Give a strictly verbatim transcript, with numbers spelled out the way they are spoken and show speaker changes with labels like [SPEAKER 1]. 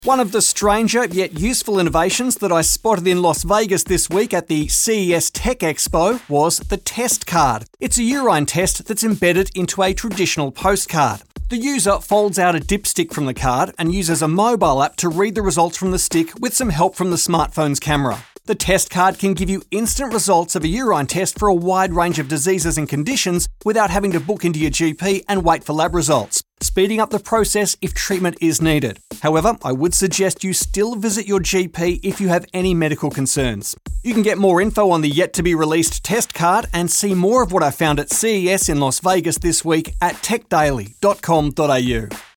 [SPEAKER 1] One of the stranger yet useful innovations that I spotted in Las Vegas this week at the C E S Tech Expo was the test card. It's a urine test that's embedded into a traditional postcard. The user folds out a dipstick from the card and uses a mobile app to read the results from the stick with some help from the smartphone's camera. The test card can give you instant results of a urine test for a wide range of diseases and conditions without having to book into your G P and wait for lab results, speeding up the process if treatment is needed. However, I would suggest you still visit your G P if you have any medical concerns. You can get more info on the yet-to-be-released test card and see more of what I found at C E S in Las Vegas this week at tech daily dot com dot a u.